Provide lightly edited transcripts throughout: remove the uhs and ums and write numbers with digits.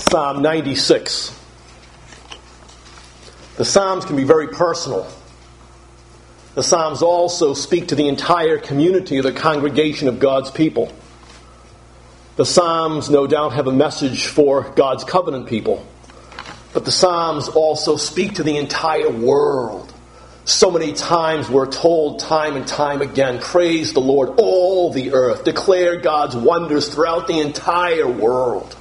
Psalm 96. The Psalms can be very personal. The Psalms also speak to the entire community of the congregation of God's people. The Psalms, no doubt, have a message for God's covenant people. But the Psalms also speak to the entire world. So many times we're told time and time again, praise the Lord, all the earth. Declare God's wonders throughout the entire world.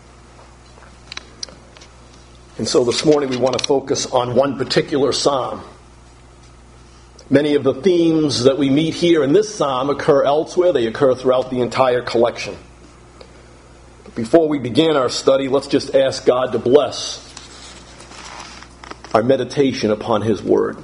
And so this morning we want to focus on one particular psalm. Many of the themes that we meet here in this psalm occur elsewhere. They occur throughout the entire collection. But before we begin our study, let's just ask God to bless our meditation upon His Word.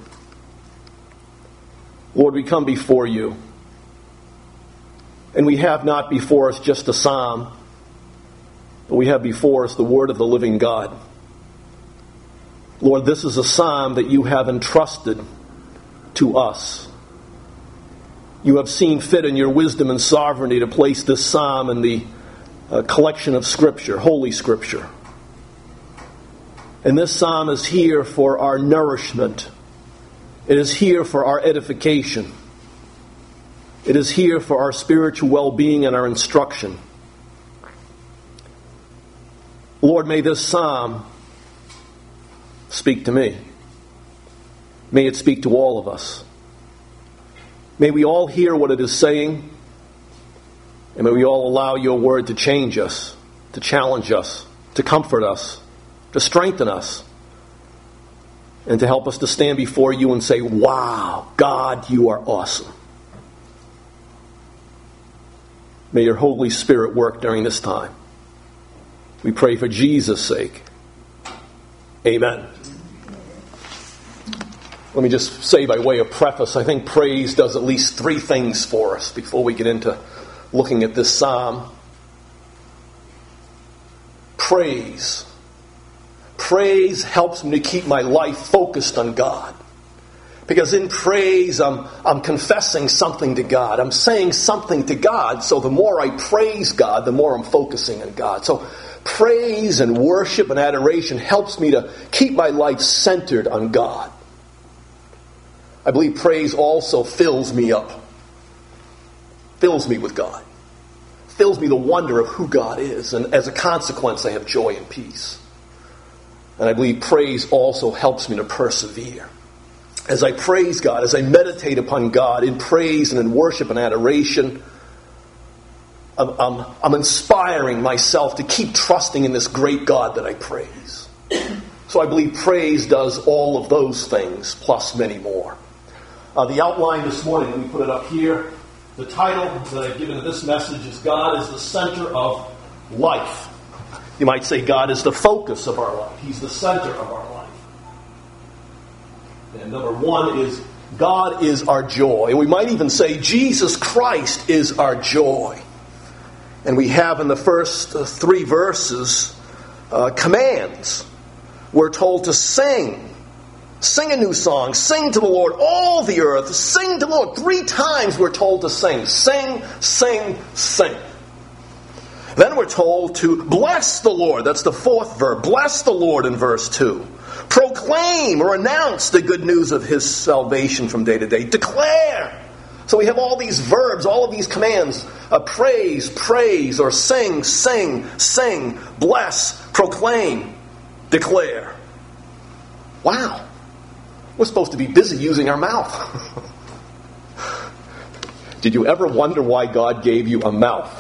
Lord, we come before You, and we have not before us just a psalm, but we have before us the Word of the living God. Lord, this is a psalm that You have entrusted to us. You have seen fit in Your wisdom and sovereignty to place this psalm in the collection of Scripture, Holy Scripture. And this psalm is here for our nourishment. It is here for our edification. It is here for our spiritual well-being and our instruction. Lord, may this psalm speak to me. May it speak to all of us. May we all hear what it is saying, and may we all allow Your Word to change us, to challenge us, to comfort us, to strengthen us, and to help us to stand before You and say, wow, God, You are awesome. May Your Holy Spirit work during this time. We pray for Jesus' sake. Amen. Let me just say by way of preface, I think praise does at least three things for us before we get into looking at this psalm. Praise helps me to keep my life focused on God. Because in praise, I'm confessing something to God. I'm saying something to God. So the more I praise God, the more I'm focusing on God. So praise and worship and adoration helps me to keep my life centered on God. I believe praise also fills me up. Fills me with God. Fills me the wonder of who God is. And as a consequence, I have joy and peace. And I believe praise also helps me to persevere. As I praise God, as I meditate upon God in praise and in worship and adoration, I'm inspiring myself to keep trusting in this great God that I praise. So I believe praise does all of those things, plus many more. The outline this morning, let me put it up here. The title that I've given to this message is God is the center of life. You might say God is the focus of our life. He's the center of our life. And number one is God is our joy. And we might even say Jesus Christ is our joy. And we have in the first three verses commands. We're told to sing. Sing a new song. Sing to the Lord, all the earth. Sing to the Lord. 3 times we're told to sing. Sing, sing, sing. Then we're told to bless the Lord. That's the 4th verb. Bless the Lord in verse 2. Proclaim or announce the good news of His salvation from day to day. Declare. So we have all these verbs, all of these commands. Praise, praise, or sing, sing, sing, bless, proclaim, declare. Wow. We're supposed to be busy using our mouth. Did you ever wonder why God gave you a mouth?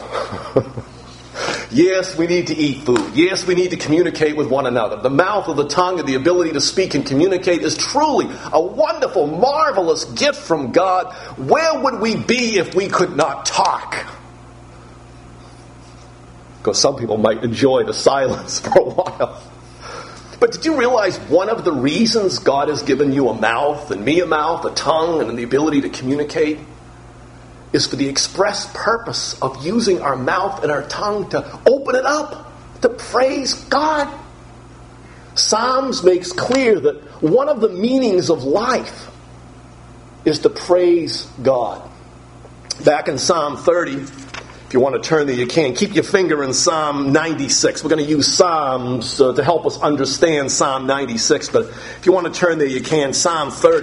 Yes, we need to eat food. Yes, we need to communicate with one another. The mouth or the tongue and the ability to speak and communicate is truly a wonderful, marvelous gift from God. Where would we be if we could not talk? Because some people might enjoy the silence for a while. But did you realize one of the reasons God has given you a mouth, and me a mouth, a tongue, and the ability to communicate is for the express purpose of using our mouth and our tongue to open it up, to praise God. Psalms makes clear that one of the meanings of life is to praise God. Back in Psalm 30, If you want to turn there, you can. Keep your finger in Psalm 96. We're going to use Psalms to help us understand Psalm 96. But if you want to turn there, you can. Psalm 30.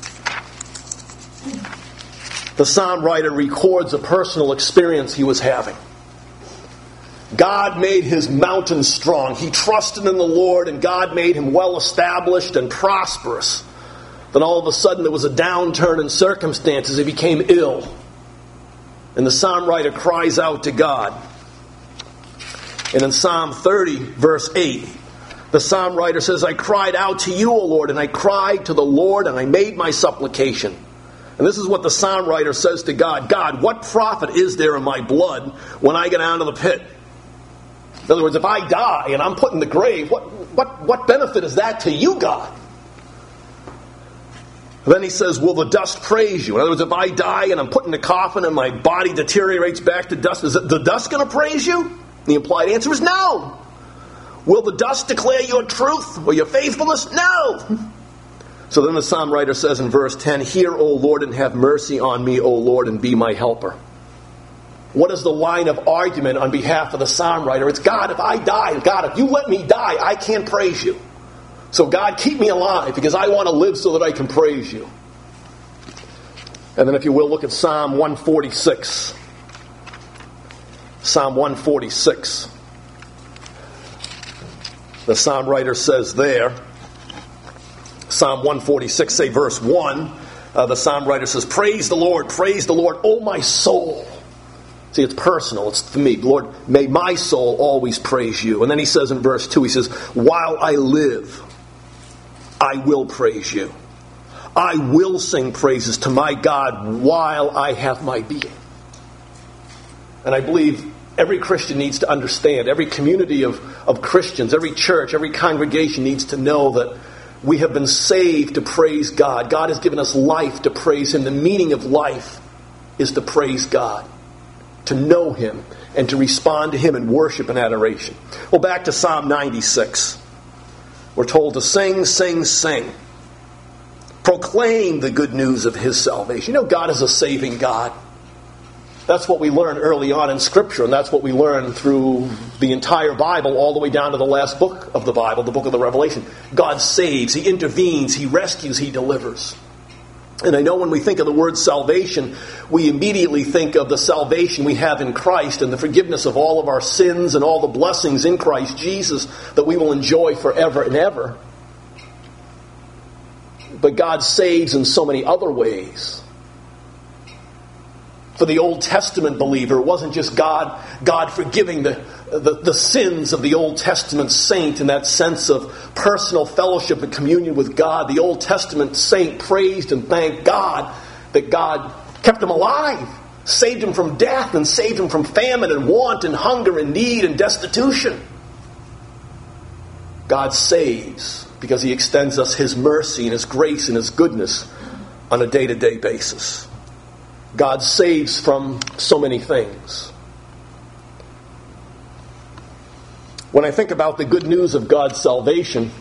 The psalm writer records a personal experience he was having. God made his mountain strong. He trusted in the Lord, and God made him well established and prosperous. Then all of a sudden there was a downturn in circumstances. He became ill. And the psalm writer cries out to God. And in Psalm 30, verse 8, the psalm writer says, I cried out to you, O Lord, and I cried to the Lord, and I made my supplication. And this is what the psalm writer says to God. God, what profit is there in my blood when I get down to the pit? In other words, if I die and I'm put in the grave, what benefit is that to you, God? Then he says, will the dust praise you? In other words, if I die and I'm put in the coffin and my body deteriorates back to dust, is the dust going to praise you? The implied answer is no. Will the dust declare your truth or your faithfulness? No. So then the psalm writer says in verse 10, hear, O Lord, and have mercy on me, O Lord, and be my helper. What is the line of argument on behalf of the psalm writer? It's, God, if I die, God, if you let me die, I can't praise you. So God, keep me alive because I want to live so that I can praise you. And then if you will, look at Psalm 146. Psalm 146. The psalm writer says there, Psalm 146, say verse 1, the psalm writer says, praise the Lord, O my soul. See, it's personal. It's for me. Lord, may my soul always praise you. And then he says in verse 2, he says, while I live, I will praise you. I will sing praises to my God while I have my being. And I believe every Christian needs to understand, every community of Christians, every church, every congregation needs to know that we have been saved to praise God. God has given us life to praise Him. The meaning of life is to praise God, to know Him, and to respond to Him in worship and adoration. Well, back to Psalm 96. We're told to sing, sing, sing. Proclaim the good news of His salvation. You know, God is a saving God. That's what we learn early on in Scripture, and that's what we learn through the entire Bible, all the way down to the last book of the Bible, the book of the Revelation. God saves, He intervenes, He rescues, He delivers. And I know when we think of the word salvation, we immediately think of the salvation we have in Christ and the forgiveness of all of our sins and all the blessings in Christ Jesus that we will enjoy forever and ever. But God saves in so many other ways. For the Old Testament believer, it wasn't just God forgiving the sins of the Old Testament saint in that sense of personal fellowship and communion with God. The Old Testament saint praised and thanked God that God kept him alive, saved him from death, and saved him from famine and want and hunger and need and destitution. God saves because He extends us His mercy and His grace and His goodness on a day-to-day basis. God saves from so many things. When I think about the good news of God's salvation,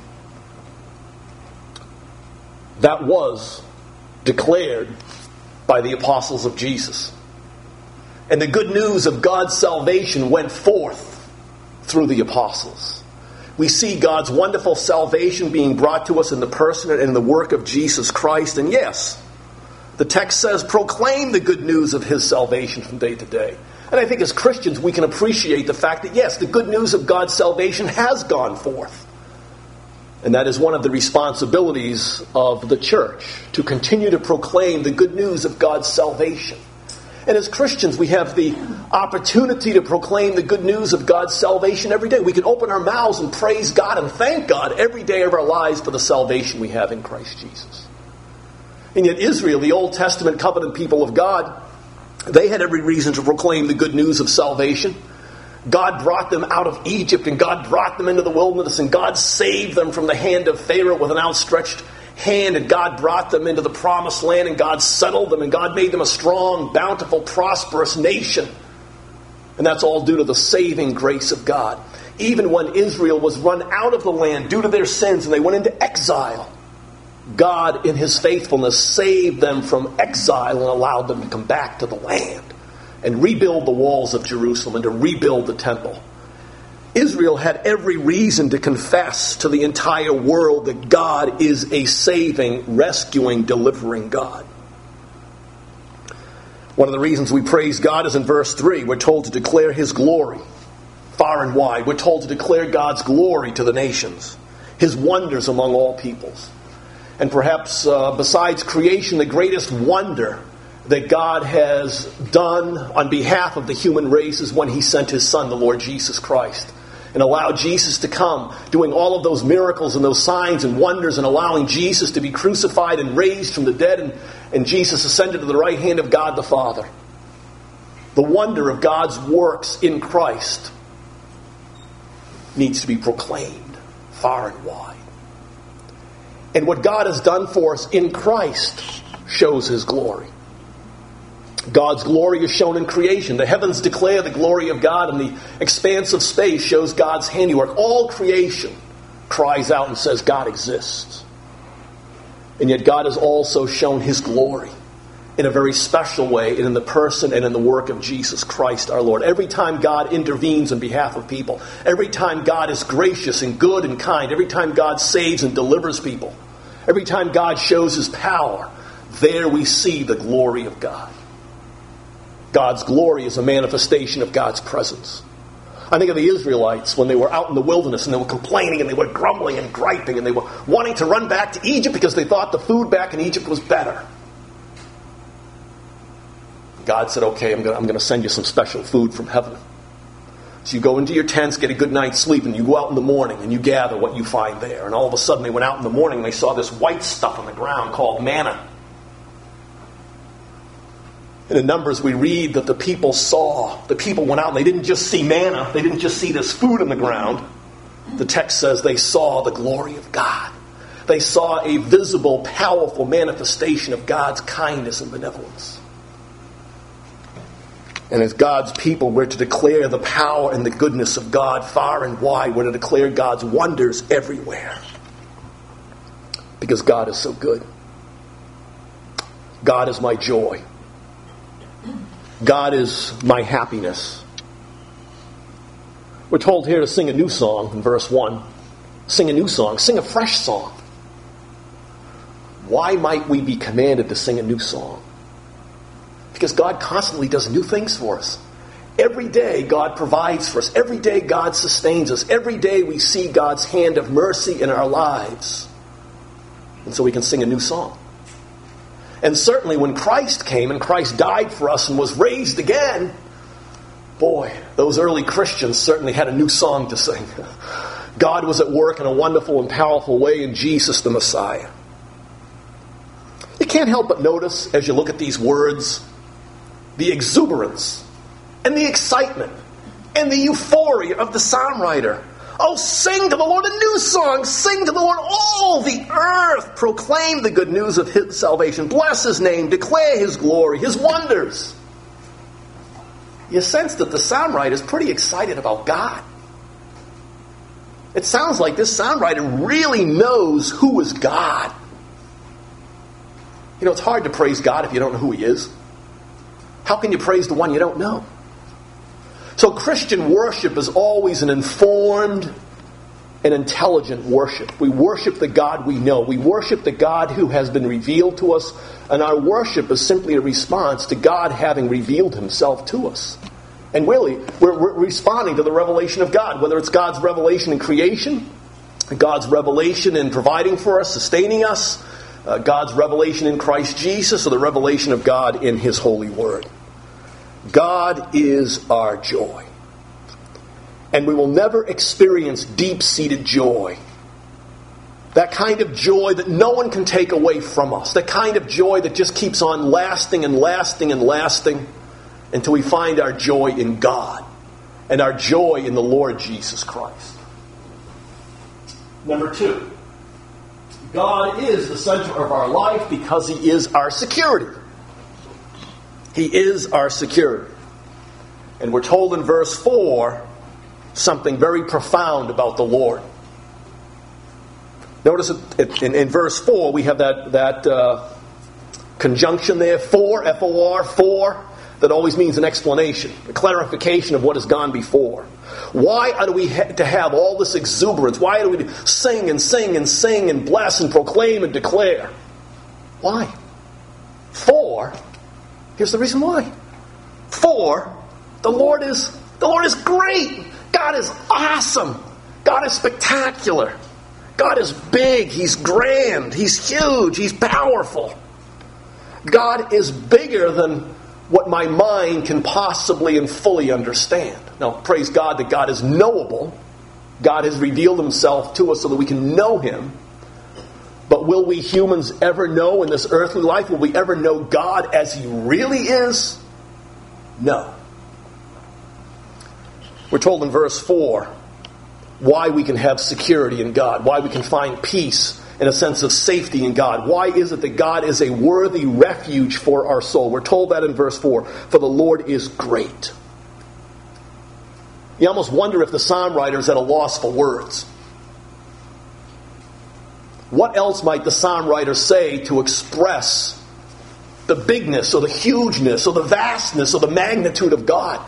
that was declared by the apostles of Jesus. And the good news of God's salvation went forth through the apostles. We see God's wonderful salvation being brought to us in the person and in the work of Jesus Christ. And yes, the text says, proclaim the good news of His salvation from day to day. And I think as Christians we can appreciate the fact that yes, the good news of God's salvation has gone forth. And that is one of the responsibilities of the church, to continue to proclaim the good news of God's salvation. And as Christians we have the opportunity to proclaim the good news of God's salvation every day. We can open our mouths and praise God and thank God every day of our lives for the salvation we have in Christ Jesus. And yet Israel, the Old Testament covenant people of God, they had every reason to proclaim the good news of salvation. God brought them out of Egypt, and God brought them into the wilderness, and God saved them from the hand of Pharaoh with an outstretched hand, and God brought them into the promised land, and God settled them, and God made them a strong, bountiful, prosperous nation. And that's all due to the saving grace of God. Even when Israel was run out of the land due to their sins, and they went into exile, God, in His faithfulness, saved them from exile and allowed them to come back to the land. and rebuild the walls of Jerusalem and to rebuild the temple. Israel had every reason to confess to the entire world that God is a saving, rescuing, delivering God. One of the reasons we praise God is in verse 3. We're told to declare His glory far and wide. We're told to declare God's glory to the nations, His wonders among all peoples. And perhaps besides creation, the greatest wonder that God has done on behalf of the human race is when He sent His Son, the Lord Jesus Christ, and allowed Jesus to come, doing all of those miracles and those signs and wonders, and allowing Jesus to be crucified and raised from the dead, and Jesus ascended to the right hand of God the Father. The wonder of God's works in Christ needs to be proclaimed far and wide. And what God has done for us in Christ shows His glory. God's glory is shown in creation. The heavens declare the glory of God, and the expanse of space shows God's handiwork. All creation cries out and says God exists. And yet God has also shown His glory in a very special way, and in the person and in the work of Jesus Christ our Lord. Every time God intervenes on behalf of people, every time God is gracious and good and kind, every time God saves and delivers people, every time God shows His power, there we see the glory of God. God's glory is a manifestation of God's presence. I think of the Israelites when they were out in the wilderness and they were complaining and they were grumbling and griping and they were wanting to run back to Egypt because they thought the food back in Egypt was better. God said, okay, I'm going to send you some special food from heaven. So you go into your tents, get a good night's sleep, and you go out in the morning and you gather what you find there. And all of a sudden they went out in the morning and they saw this white stuff on the ground called manna. And in Numbers we read that the people went out and they didn't just see manna, they didn't just see this food on the ground. The text says they saw the glory of God. They saw a visible, powerful manifestation of God's kindness and benevolence. And as God's people, we're to declare the power and the goodness of God far and wide. We're to declare God's wonders everywhere. Because God is so good. God is my joy. God is my happiness. We're told here to sing a new song in verse 1. Sing a new song. Sing a fresh song. Why might we be commanded to sing a new song? Because God constantly does new things for us. Every day God provides for us. Every day God sustains us. Every day we see God's hand of mercy in our lives. And so we can sing a new song. And certainly when Christ came and Christ died for us and was raised again, boy, those early Christians certainly had a new song to sing. God was at work in a wonderful and powerful way in Jesus the Messiah. You can't help but notice as you look at these words, the exuberance and the excitement and the euphoria of the psalm writer. Oh, sing to the Lord a new song. Sing to the Lord, all the earth. Proclaim the good news of His salvation. Bless His name. Declare His glory, His wonders. You sense that the psalm writer is pretty excited about God. It sounds like this psalm writer really knows who is God. You know, it's hard to praise God if you don't know who He is. How can you praise the one you don't know? So Christian worship is always an informed and intelligent worship. We worship the God we know. We worship the God who has been revealed to us. And our worship is simply a response to God having revealed Himself to us. And really, we're responding to the revelation of God. Whether it's God's revelation in creation, God's revelation in providing for us, sustaining us, God's revelation in Christ Jesus, or the revelation of God in His holy word. God is our joy. And we will never experience deep-seated joy. That kind of joy that no one can take away from us. That kind of joy that just keeps on lasting and lasting and lasting until we find our joy in God and our joy in the Lord Jesus Christ. Number 2. God is the center of our life because He is our security. He is our security. And we're told in verse 4 something very profound about the Lord. Notice in verse 4 we have that conjunction there, for, F-O-R, for. that always means an explanation, a clarification of what has gone before. Why are we to have all this exuberance? Why do we sing and sing and sing and bless and proclaim and declare? Why? For, here's the reason why. For the Lord is great. God is awesome. God is spectacular. God is big. He's grand. He's huge. He's powerful. God is bigger than what my mind can possibly and fully understand. Now, praise God that God is knowable. God has revealed himself to us so that we can know him. But will we humans ever know in this earthly life, will we ever know God as he really is? No. We're told in verse 4 why we can have security in God, why we can find peace and a sense of safety in God. Why is it that God is a worthy refuge for our soul? We're told that in verse 4, for the Lord is great. You almost wonder if the psalm writer is at a loss for words. What else might the psalm writer say to express the bigness or the hugeness or the vastness or the magnitude of God?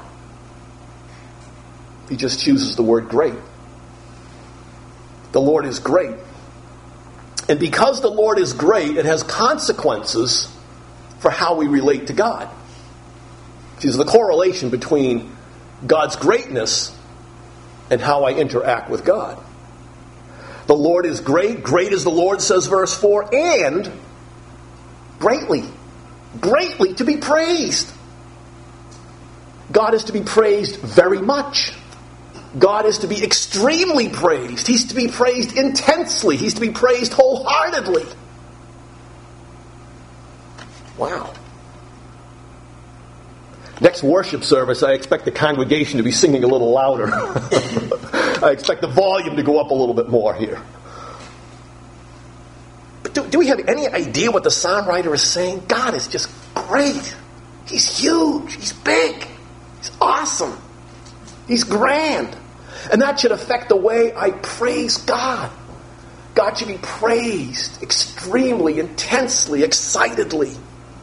He just chooses the word great. The Lord is great. And because the Lord is great, it has consequences for how we relate to God. There's the correlation between God's greatness and how I interact with God. The Lord is great. Great is the Lord, says verse 4, and greatly to be praised. God is to be praised very much. God is to be extremely praised. He's to be praised intensely. He's to be praised wholeheartedly. Wow. Next worship service, I expect the congregation to be singing a little louder. I expect the volume to go up a little bit more here. But do we have any idea what the psalm writer is saying? God is just great. He's huge. He's big. He's awesome. He's grand. And that should affect the way I praise God. God should be praised extremely, intensely, excitedly.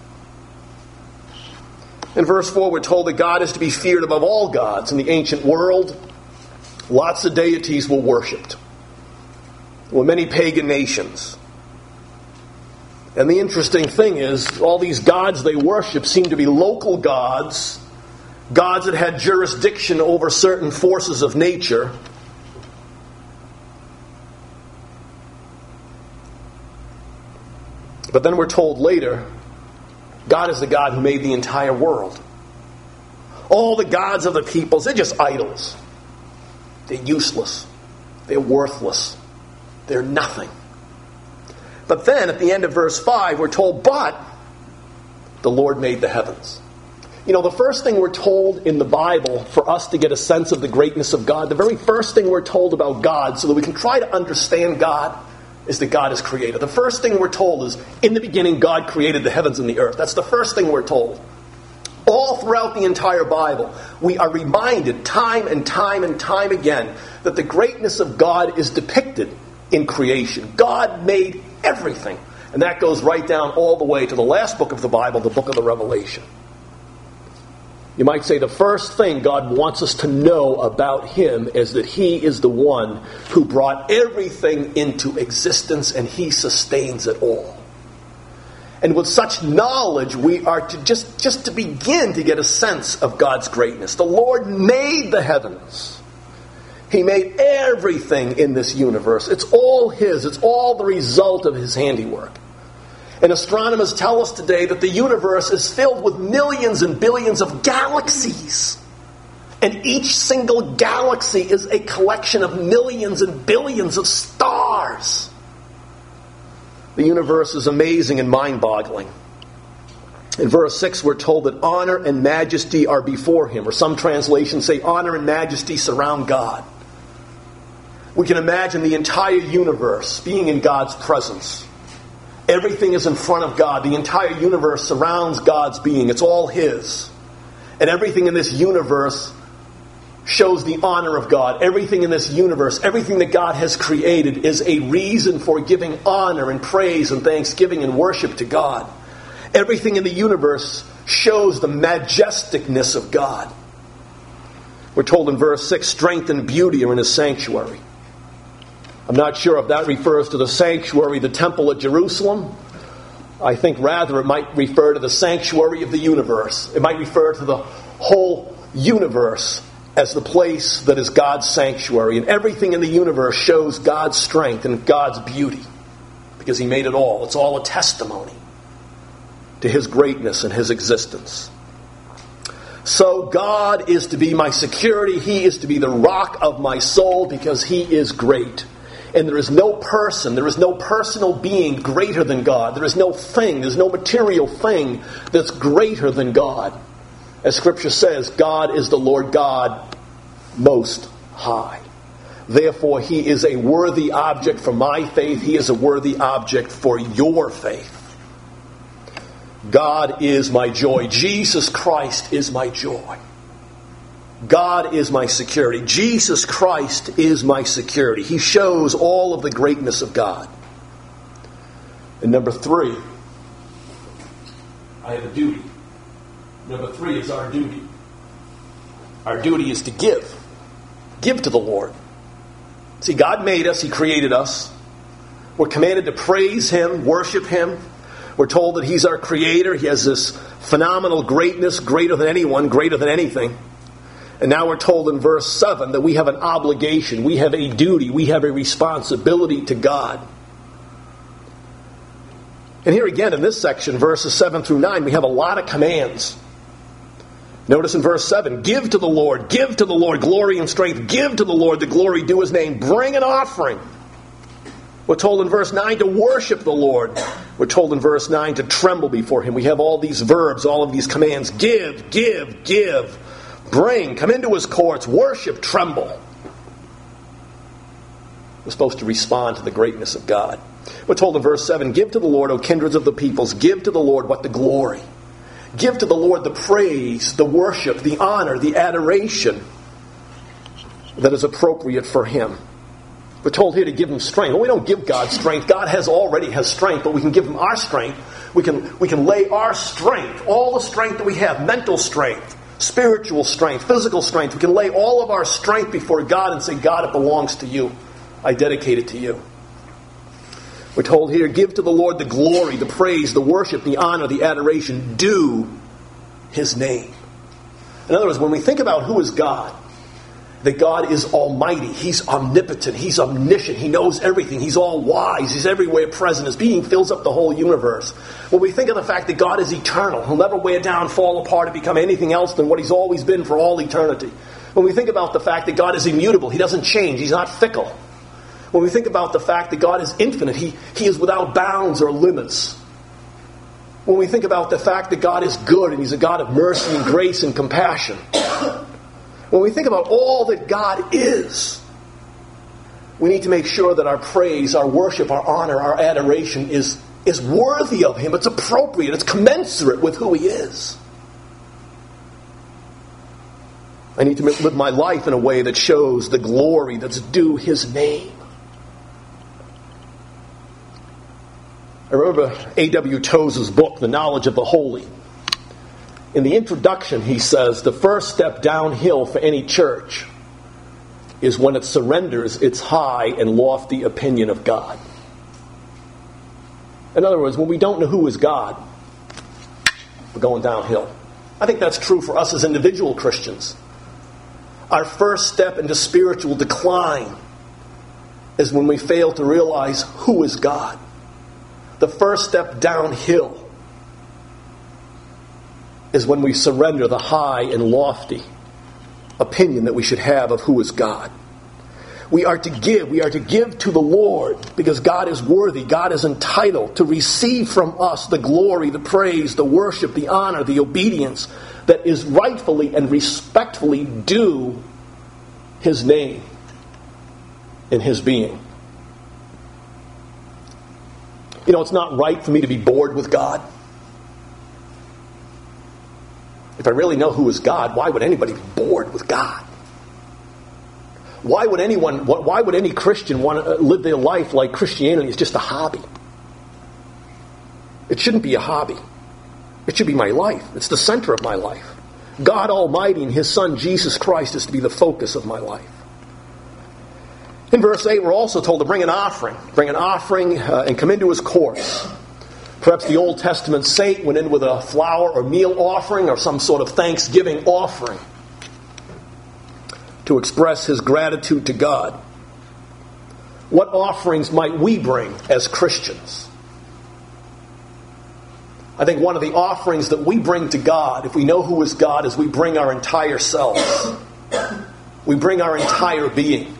In verse 4, we're told that God is to be feared above all gods. In the ancient world, lots of deities were worshipped. There were many pagan nations. And the interesting thing is, all these gods they worship seem to be local gods, gods that had jurisdiction over certain forces of nature. But then we're told later, God is the God who made the entire world. All the gods of the peoples, they're just idols. They're useless. They're worthless. They're nothing. But then, at the end of verse 5, we're told, but the Lord made the heavens. You know, the first thing we're told in the Bible for us to get a sense of the greatness of God, the very first thing we're told about God so that we can try to understand God, is that God is creator. The first thing we're told is, in the beginning, God created the heavens and the earth. That's the first thing we're told. All throughout the entire Bible, we are reminded time and time and time again that the greatness of God is depicted in creation. God made everything. And that goes right down all the way to the last book of the Bible, the book of the Revelation. You might say the first thing God wants us to know about him is that he is the one who brought everything into existence and he sustains it all. And with such knowledge, we are to just to begin to get a sense of God's greatness. The Lord made the heavens. He made everything in this universe. It's all his. It's all the result of his handiwork. And astronomers tell us today that the universe is filled with millions and billions of galaxies. And each single galaxy is a collection of millions and billions of stars. The universe is amazing and mind-boggling. In verse 6, we're told that honor and majesty are before him. Or some translations say honor and majesty surround God. We can imagine the entire universe being in God's presence. Everything is in front of God. The entire universe surrounds God's being. It's all his. And everything in this universe shows the honor of God. Everything in this universe, everything that God has created is a reason for giving honor and praise and thanksgiving and worship to God. Everything in the universe shows the majesticness of God. We're told in verse 6, strength and beauty are in his sanctuary. I'm not sure if that refers to the sanctuary, the temple at Jerusalem. I think rather it might refer to the sanctuary of the universe. It might refer to the whole universe as the place that is God's sanctuary. And everything in the universe shows God's strength and God's beauty, because he made it all. It's all a testimony to his greatness and his existence. So God is to be my security. He is to be the rock of my soul, because he is great. And there is no person, there is no personal being greater than God. There is no thing, there's no material thing that's greater than God. As Scripture says, God is the Lord God Most High. Therefore, he is a worthy object for my faith. He is a worthy object for your faith. God is my joy. Jesus Christ is my joy. God is my security. Jesus Christ is my security. He shows all of the greatness of God. And number 3, I have a duty. Number 3 is our duty. Our duty is to give. Give to the Lord. See, God made us. He created us. We're commanded to praise him, worship him. We're told that he's our creator. He has this phenomenal greatness, greater than anyone, greater than anything. And now we're told in verse 7 that we have an obligation, we have a duty, we have a responsibility to God. And here again in this section, verses 7 through 9, we have a lot of commands. Notice in verse 7, give to the Lord glory and strength. Give to the Lord the glory due his name. Bring an offering. We're told in verse 9 to worship the Lord. We're told in verse 9 to tremble before him. We have all these verbs, all of these commands. Give, give, give. Bring, come into his courts. Worship, tremble. We're supposed to respond to the greatness of God. We're told in verse 7, give to the Lord, O kindreds of the peoples. Give to the Lord what? The glory. Give to the Lord the praise, the worship, the honor, the adoration that is appropriate for him. We're told here to give him strength. Well, we don't give God strength. God already has strength, but we can give him our strength. We can lay our strength, all the strength that we have, mental strength, spiritual strength, physical strength. We can lay all of our strength before God and say, God, it belongs to you. I dedicate it to you. We're told here, give to the Lord the glory, the praise, the worship, the honor, the adoration due his name. In other words, when we think about who is God, that God is almighty, he's omnipotent, he's omniscient, he knows everything, he's all wise, he's everywhere present, his being fills up the whole universe. When we think of the fact that God is eternal, he'll never wear down, fall apart, and become anything else than what he's always been for all eternity. When we think about the fact that God is immutable, he doesn't change, he's not fickle. When we think about the fact that God is infinite, he is without bounds or limits. When we think about the fact that God is good and he's a God of mercy and grace and compassion. When we think about all that God is, we need to make sure that our praise, our worship, our honor, our adoration is worthy of him. It's appropriate. It's commensurate with who he is. I need to live my life in a way that shows the glory that's due his name. I remember A.W. Tozer's book, The Knowledge of the Holy. In the introduction, he says, the first step downhill for any church is when it surrenders its high and lofty opinion of God. In other words, when we don't know who is God, we're going downhill. I think that's true for us as individual Christians. Our first step into spiritual decline is when we fail to realize who is God. The first step downhill is when we surrender the high and lofty opinion that we should have of who is God. We are to give to the Lord because God is worthy, God is entitled to receive from us the glory, the praise, the worship, the honor, the obedience that is rightfully and respectfully due his name and his being. You know, it's not right for me to be bored with God. If I really know who is God, why would anybody be bored with God? Why would any Christian want to live their life like Christianity is just a hobby? It shouldn't be a hobby. It should be my life. It's the center of my life. God Almighty and His Son, Jesus Christ, is to be the focus of my life. In verse 8, we're also told to bring an offering. Bring an offering and come into His courts. Perhaps the Old Testament saint went in with a flour or meal offering or some sort of thanksgiving offering to express his gratitude to God. What offerings might we bring as Christians? I think one of the offerings that we bring to God, if we know who is God, is we bring our entire selves. We bring our entire being.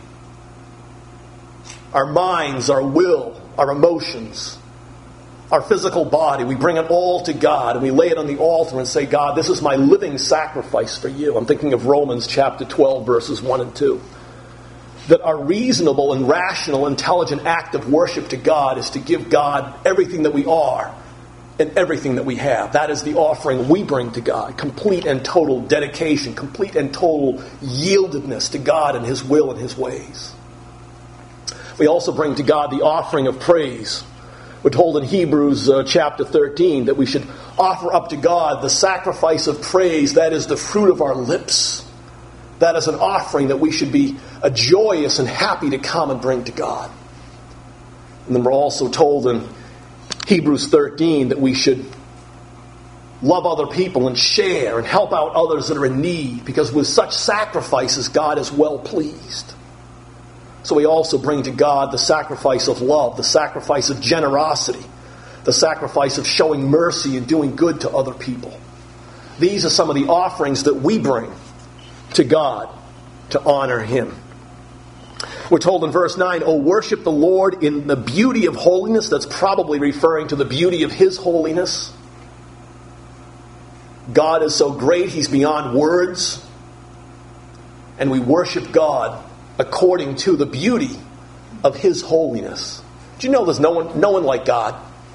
Our minds, our will, our emotions, our physical body. We bring it all to God and we lay it on the altar and say, God, this is my living sacrifice for you. I'm thinking of Romans chapter 12, verses 1 and 2. That our reasonable and rational, intelligent act of worship to God is to give God everything that we are and everything that we have. That is the offering we bring to God. Complete and total dedication, complete and total yieldedness to God and His will and His ways. We also bring to God the offering of praise. We're told in Hebrews chapter 13 that we should offer up to God the sacrifice of praise, that is the fruit of our lips. That is an offering that we should be joyous and happy to come and bring to God. And then we're also told in Hebrews 13 that we should love other people and share and help out others that are in need, because with such sacrifices God is well pleased. So we also bring to God the sacrifice of love, the sacrifice of generosity, the sacrifice of showing mercy and doing good to other people. These are some of the offerings that we bring to God to honor Him. We're told in verse 9, "O worship the Lord in the beauty of holiness." That's probably referring to the beauty of His holiness. God is so great, He's beyond words. And we worship God according to the beauty of His holiness. Do you know there's no one like God?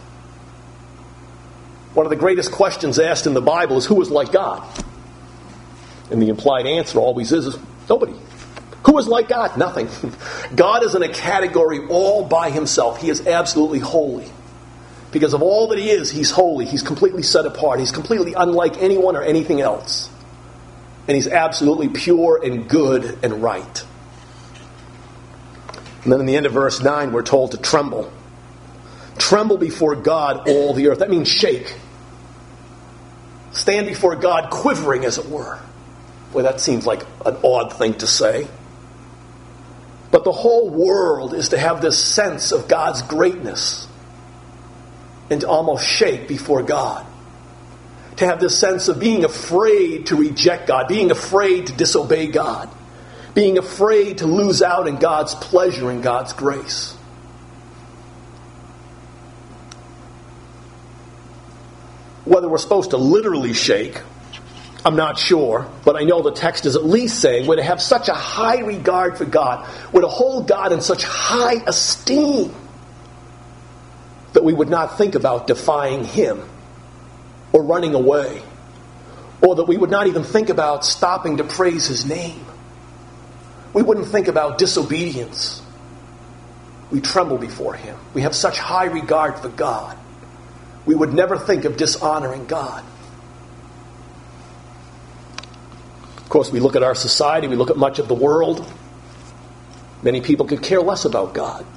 One of the greatest questions asked in the Bible is, who is like God? And the implied answer always is nobody. Who is like God? Nothing. God is in a category all by Himself. He is absolutely holy. Because of all that He is, He's holy. He's completely set apart. He's completely unlike anyone or anything else. And He's absolutely pure and good and right. And then in the end of verse 9, we're told to tremble. Tremble before God, all the earth. That means shake. Stand before God quivering, as it were. Boy, that seems like an odd thing to say. But the whole world is to have this sense of God's greatness and to almost shake before God. To have this sense of being afraid to reject God, being afraid to disobey God, being afraid to lose out in God's pleasure and God's grace. Whether we're supposed to literally shake, I'm not sure, but I know the text is at least saying we're to have such a high regard for God, we're to hold God in such high esteem that we would not think about defying Him or running away, or that we would not even think about stopping to praise His name. We wouldn't think about disobedience. We tremble before Him. We have such high regard for God. We would never think of dishonoring God. Of course, we look at our society, we look at much of the world. Many people could care less about God.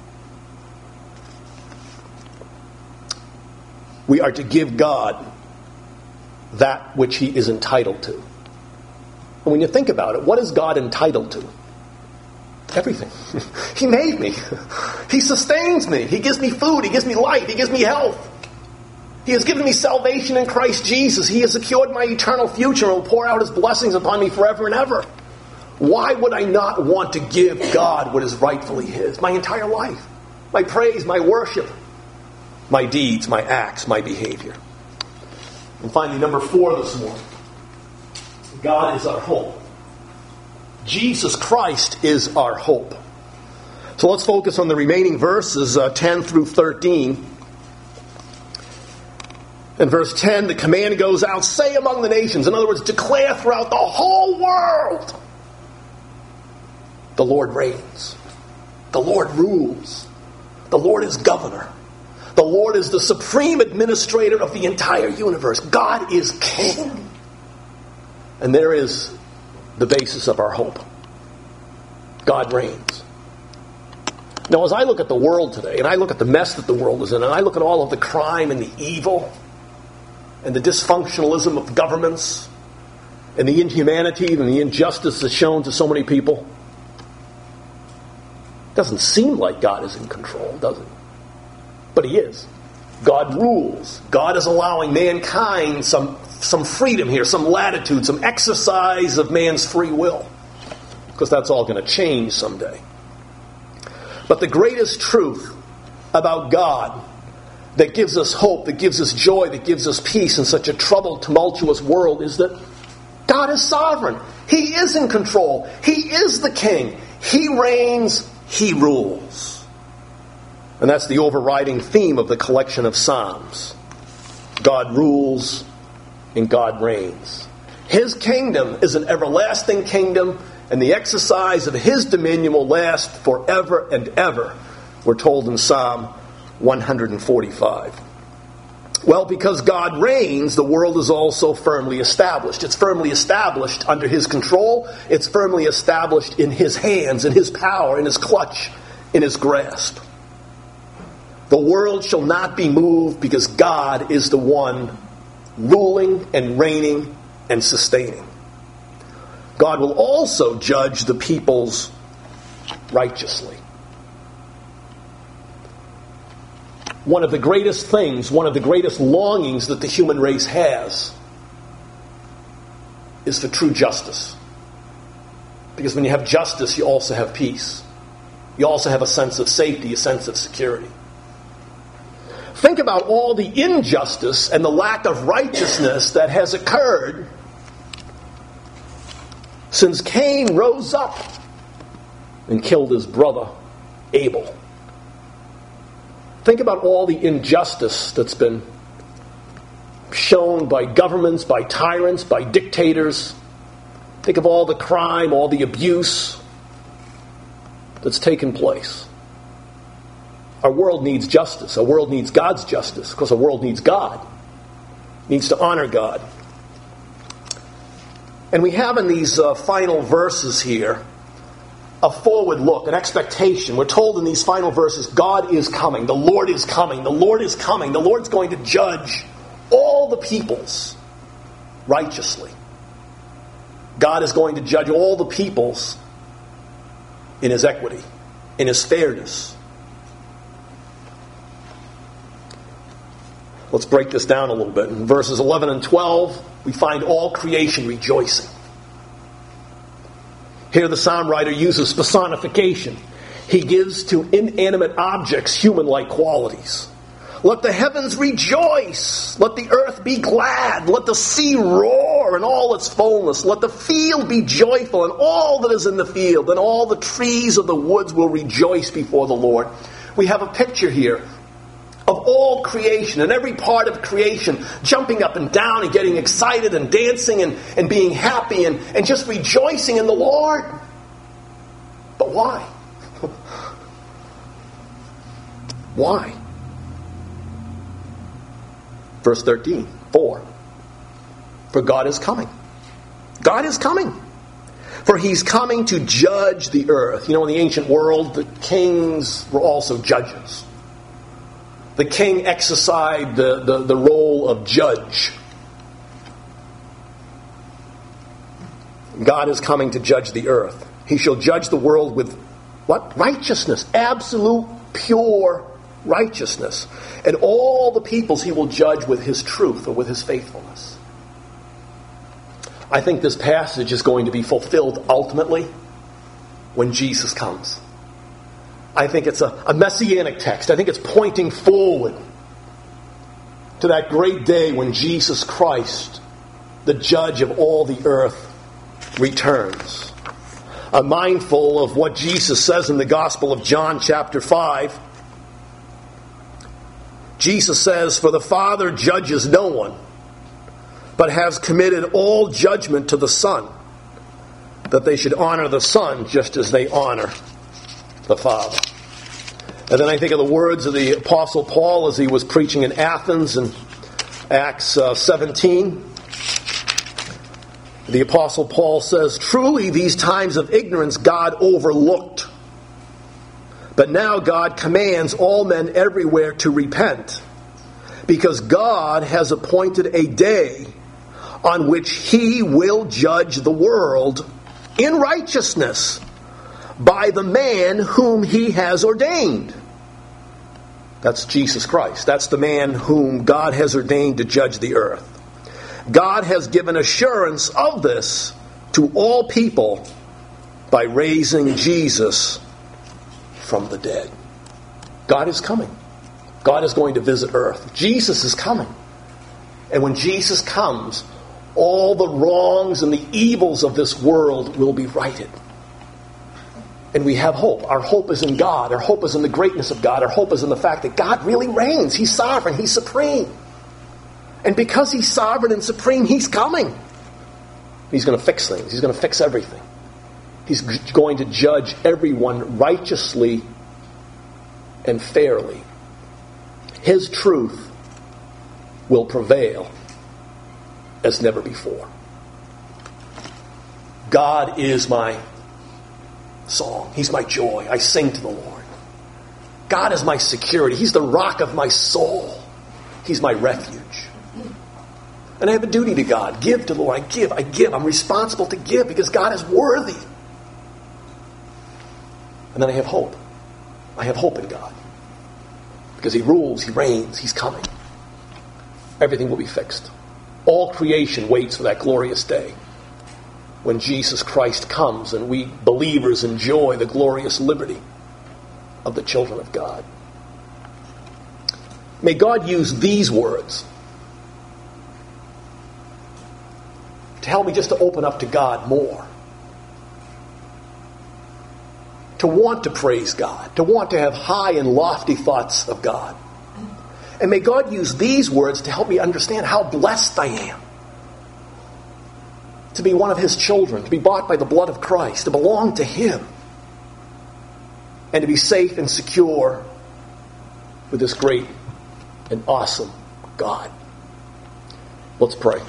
We are to give God that which He is entitled to. And when you think about it, what is God entitled to? Everything. He made me. He sustains me. He gives me food. He gives me life. He gives me health. He has given me salvation in Christ Jesus. He has secured my eternal future and will pour out His blessings upon me forever and ever. Why would I not want to give God what is rightfully His? My entire life. My praise, my worship, my deeds, my acts, my behavior. And finally, number 4 this morning. God is our hope. Jesus Christ is our hope. So let's focus on the remaining verses, 10 through 13. In verse 10, the command goes out, say among the nations. In other words, declare throughout the whole world. The Lord reigns. The Lord rules. The Lord is governor. The Lord is the supreme administrator of the entire universe. God is king. And there is the basis of our hope. God reigns. Now, as I look at the world today, and I look at the mess that the world is in, and I look at all of the crime and the evil, and the dysfunctionalism of governments, and the inhumanity and the injustice that's shown to so many people, it doesn't seem like God is in control, does it? But He is. God rules. God is allowing mankind some freedom here, some latitude, some exercise of man's free will. Because that's all going to change someday. But the greatest truth about God that gives us hope, that gives us joy, that gives us peace in such a troubled, tumultuous world is that God is sovereign. He is in control. He is the king. He reigns. He rules. And that's the overriding theme of the collection of Psalms. God rules and God reigns. His kingdom is an everlasting kingdom, and the exercise of His dominion will last forever and ever, we're told in Psalm 145. Well, because God reigns, the world is also firmly established. It's firmly established under His control. It's firmly established in His hands, in His power, in His clutch, in His grasp. The world shall not be moved because God is the one ruling and reigning and sustaining. God will also judge the peoples righteously. One of the greatest things, one of the greatest longings that the human race has is for true justice. Because when you have justice, you also have peace. You also have a sense of safety, a sense of security. Think about all the injustice and the lack of righteousness that has occurred since Cain rose up and killed his brother Abel. Think about all the injustice that's been shown by governments, by tyrants, by dictators. Think of all the crime, all the abuse that's taken place. Our world needs justice. Our world needs God's justice because our world needs God. It needs to honor God. And we have in these final verses here a forward look, an expectation. We're told in these final verses, God is coming. The Lord is coming. The Lord is coming. The Lord's going to judge all the peoples righteously. God is going to judge all the peoples in His equity, in His fairness. Let's break this down a little bit. In verses 11 and 12, we find all creation rejoicing. Here the psalm writer uses personification. He gives to inanimate objects human-like qualities. Let the heavens rejoice. Let the earth be glad. Let the sea roar in all its fullness. Let the field be joyful and all that is in the field. And all the trees of the woods will rejoice before the Lord. We have a picture here of all creation and every part of creation jumping up and down and getting excited and dancing and being happy and just rejoicing in the Lord. But why? Why? Verse 13, 4. For God is coming. God is coming. For He's coming to judge the earth. You know, in the ancient world, the kings were also judges. The king exercised the role of judge. God is coming to judge the earth. He shall judge the world with what? Righteousness. Absolute, pure righteousness. And all the peoples He will judge with His truth or with His faithfulness. I think this passage is going to be fulfilled ultimately when Jesus comes. I think it's a messianic text. I think it's pointing forward to that great day when Jesus Christ, the judge of all the earth, returns. I'm mindful of what Jesus says in the Gospel of John chapter 5. Jesus says, "For the Father judges no one, but has committed all judgment to the Son, that they should honor the Son just as they honor the Father." And then I think of the words of the Apostle Paul as he was preaching in Athens in Acts 17. The Apostle Paul says, "Truly these times of ignorance God overlooked. But now God commands all men everywhere to repent, because God has appointed a day on which he will judge the world in righteousness by the man whom he has ordained." That's Jesus Christ. That's the man whom God has ordained to judge the earth. God has given assurance of this to all people by raising Jesus from the dead. God is coming. God is going to visit earth. Jesus is coming. And when Jesus comes, all the wrongs and the evils of this world will be righted. And we have hope. Our hope is in God. Our hope is in the greatness of God. Our hope is in the fact that God really reigns. He's sovereign. He's supreme. And because He's sovereign and supreme, He's coming. He's going to fix things. He's going to fix everything. He's going to judge everyone righteously and fairly. His truth will prevail as never before. God is my song. He's my joy. I sing to the Lord. God is my security. He's the rock of my soul. He's my refuge. And I have a duty to God. Give to the Lord. I give. I'm responsible to give because God is worthy. And then I have hope. I have hope in God. Because He rules, He reigns, He's coming. Everything will be fixed. All creation waits for that glorious day when Jesus Christ comes and we believers enjoy the glorious liberty of the children of God. May God use these words to help me just to open up to God more. To want to praise God. To want to have high and lofty thoughts of God. And may God use these words to help me understand how blessed I am. To be one of His children. To be bought by the blood of Christ. To belong to Him. And to be safe and secure with this great and awesome God. Let's pray.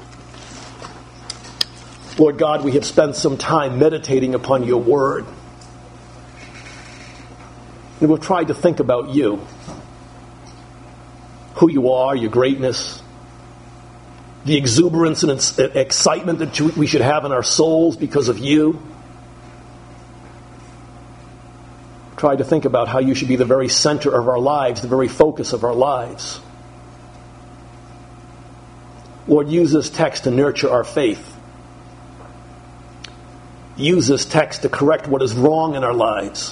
Lord God, we have spent some time meditating upon Your Word. And we've tried to think about You. Who You are, Your greatness. The exuberance and excitement that we should have in our souls because of You. Tried to think about how You should be the very center of our lives, the very focus of our lives. Lord, use this text to nurture our faith. Use this text to correct what is wrong in our lives.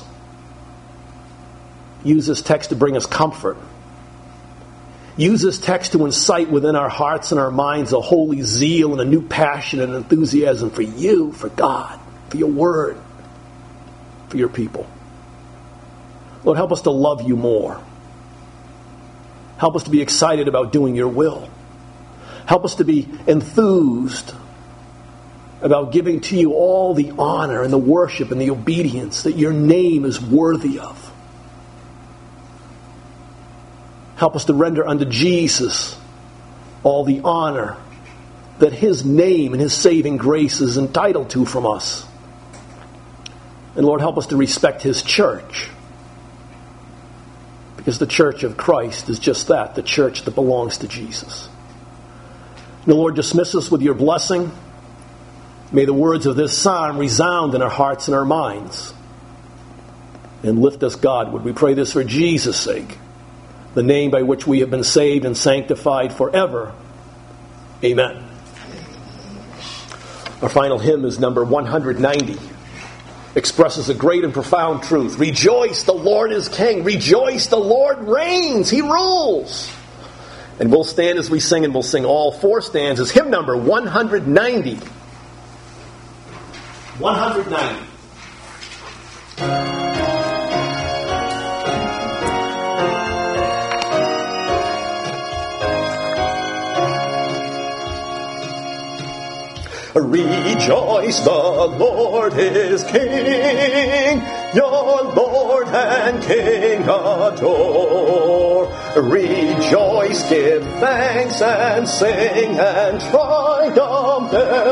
Use this text to bring us comfort. Use this text to incite within our hearts and our minds a holy zeal and a new passion and enthusiasm for You, for God, for Your Word, for Your people. Lord, help us to love You more. Help us to be excited about doing Your will. Help us to be enthused about giving to You all the honor and the worship and the obedience that Your name is worthy of. Help us to render unto Jesus all the honor that His name and His saving grace is entitled to from us. And Lord, help us to respect His church. Because the church of Christ is just that, the church that belongs to Jesus. Now, Lord, dismiss us with Your blessing. May the words of this psalm resound in our hearts and our minds. And lift us, Godward. We pray this for Jesus' sake, the name by which we have been saved and sanctified forever. Amen. Our final hymn is number 190. Expresses a great and profound truth. Rejoice, the Lord is King. Rejoice, the Lord reigns. He rules. And we'll stand as we sing, and we'll sing all four stanzas. Hymn number 190. 190. Rejoice, the Lord is King. Your Lord and King adore. Rejoice, give thanks and sing and triumph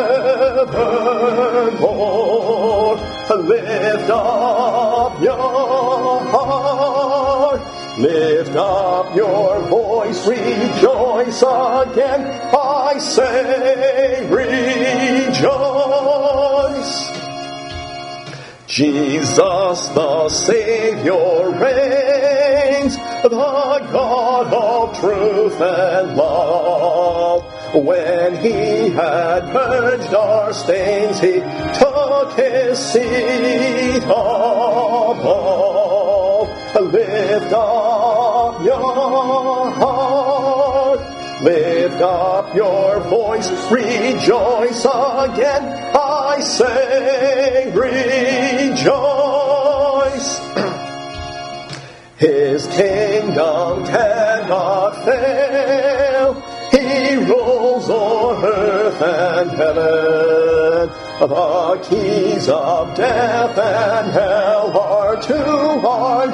evermore. Lift up your heart, lift up your voice, rejoice again, I say rejoice. Jesus the Savior reigns, the God of truth and love. When he had purged our stains, he took his seat above. Lift up your heart, lift up your voice, rejoice again, I say rejoice. His kingdom cannot fail, he rules o'er earth and heaven. The keys of death and hell are to our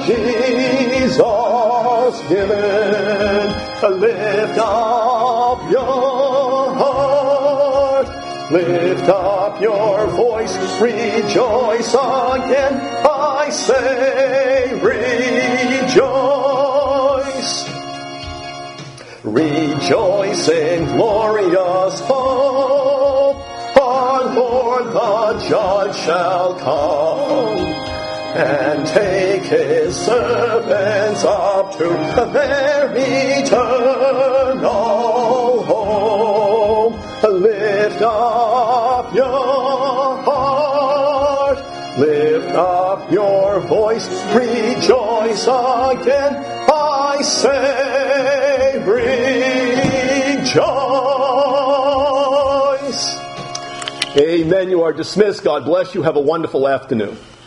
Jesus given. Lift up your heart, lift up your voice, rejoice again, I say rejoice. Rejoice in glorious hope, our Lord the Judge shall come, and take his servants up to their eternal home. Lift up your heart, lift up your voice, rejoice again, I say rejoice. Amen. You are dismissed. God bless you. Have a wonderful afternoon.